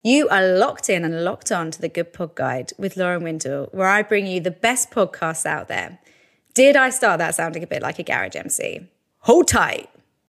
You are locked in and locked on to the Good Pod Guide with Lauren Windle, where I bring you the best podcasts out there. Did I start that sounding a bit like a garage MC? Hold tight.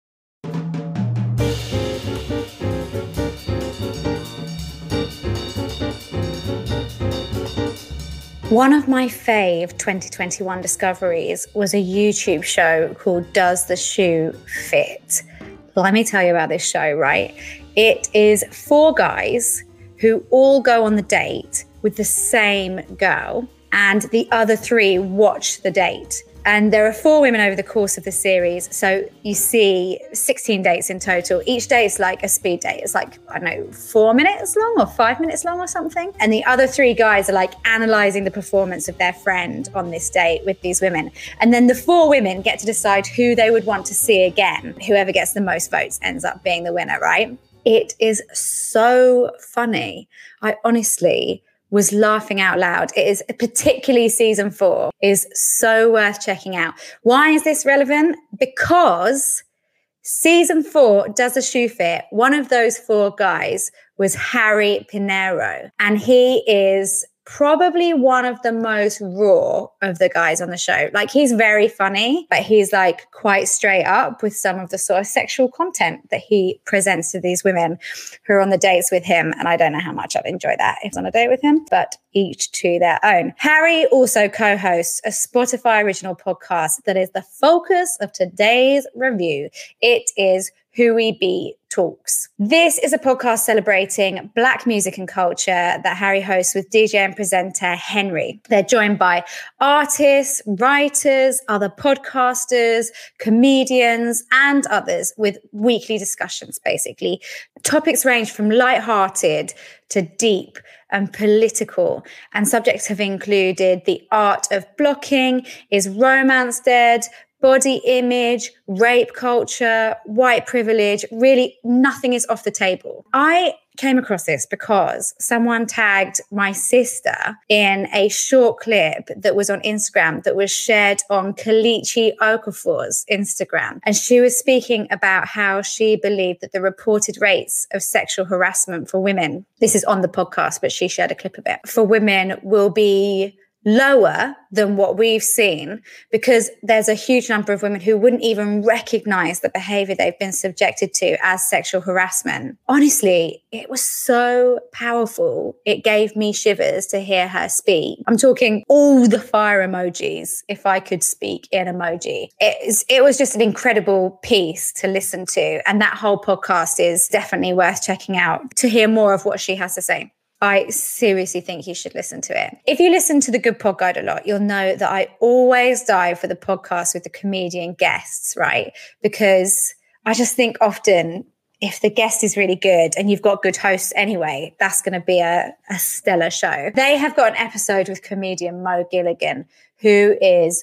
One of my fave 2021 discoveries was a YouTube show called Does the Shoe Fit? Let me tell you about this show, right? It is 4 guys who all go on the date with the same girl, and the other 3 watch the date. And there are 4 women over the course of the series. So you see 16 dates in total. Each day is like a speed date. It's like, I don't know, 4 minutes long or 5 minutes long or something. And the other 3 guys are like analyzing the performance of their friend on this date with these women. And then the 4 women get to decide who they would want to see again. Whoever gets the most votes ends up being the winner, right? It is so funny. I honestly was laughing out loud. It is, particularly season 4, is so worth checking out. Why is this relevant? Because season 4, Does the Shoe Fit? One of those 4 guys was Harry Pinero, and he is probably one of the most raw of the guys on the show. Like, he's very funny, but he's like quite straight up with some of the sort of sexual content that he presents to these women who are on the dates with him. And I don't know how much I'd enjoy that if I was on a date with him, but each to their own. Harry also co-hosts a Spotify original podcast that is the focus of today's review. It is Who We Be Talks. This is a podcast celebrating Black music and culture that Harry hosts with DJ and presenter Henry. They're joined by artists, writers, other podcasters, comedians, and others with weekly discussions, basically. Topics range from lighthearted to deep and political, and subjects have included the art of blocking, is romance dead, body image, rape culture, white privilege. Really, nothing is off the table. I came across this because someone tagged my sister in a short clip that was on Instagram that was shared on Kelechi Okafor's Instagram. And she was speaking about how she believed that the reported rates of sexual harassment for women, this is on the podcast, but she shared a clip of it, for women will be lower than what we've seen because there's a huge number of women who wouldn't even recognize the behavior they've been subjected to as sexual harassment. Honestly, it was so powerful. It gave me shivers to hear her speak. I'm talking all the fire emojis, if I could speak in emoji. It was just an incredible piece to listen to. And that whole podcast is definitely worth checking out to hear more of what she has to say. I seriously think you should listen to it. If you listen to the Good Pod Guide a lot, you'll know that I always dive for the podcast with the comedian guests, right? Because I just think often if the guest is really good and you've got good hosts anyway, that's going to be a stellar show. They have got an episode with comedian Mo Gilligan, who is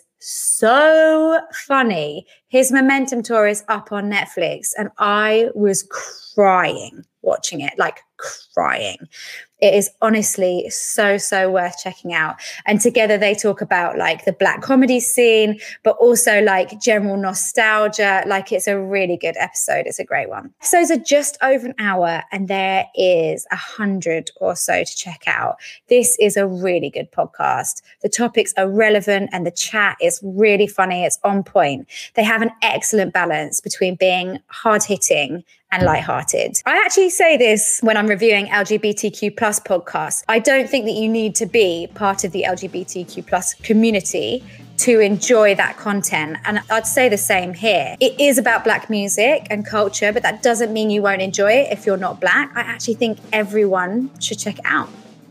so funny. His Momentum Tour is up on Netflix and I was crying watching it, like crying. It is honestly so worth checking out. And together they talk about like the Black comedy scene, but also like general nostalgia. Like, it's a really good episode. It's a great one. Episodes are just over an hour and there is 100 or so to check out. This is a really good podcast. The topics are relevant and the chat is really funny. It's on point. They have an excellent balance between being hard-hitting and lighthearted. I actually say this when I'm reviewing LGBTQ plus podcasts. I don't think that you need to be part of the LGBTQ plus community to enjoy that content. And I'd say the same here. It is about Black music and culture, but that doesn't mean you won't enjoy it if you're not Black. I actually think everyone should check it out.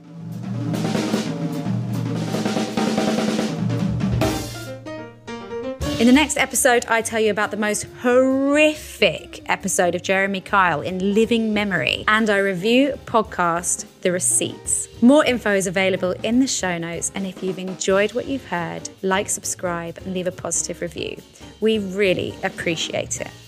In the next episode, I tell you about the most horrific episode of Jeremy Kyle in living memory, and I review podcast The Receipts. More info is available in the show notes, and if you've enjoyed what you've heard, like, subscribe, and leave a positive review. We really appreciate it.